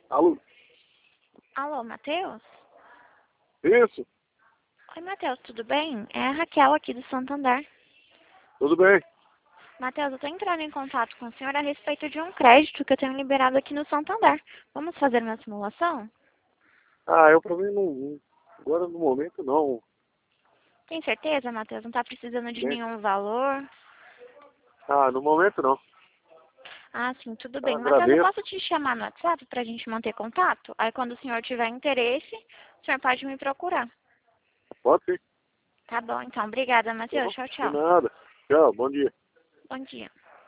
Alô? Alô, Matheus? Isso? Oi, Matheus, tudo bem? É a Raquel aqui do Santander. Tudo bem? Matheus, eu tô entrando em contato com o senhor a respeito de um crédito que eu tenho liberado aqui no Santander. Vamos fazer uma simulação? Eu pra mim não. Agora no momento não. Tem certeza, Matheus? Não tá precisando de Bem, nenhum valor? no momento não. Ah, sim, tudo bem. Matheus, eu Agradeço. posso te chamar no WhatsApp pra gente manter contato? Aí quando o senhor tiver interesse, o senhor pode me procurar. Pode sim. Tá bom, então. Obrigada, Tá Matheus. bom? Tchau, De tchau. nada. Tchau, bom dia. Bom dia.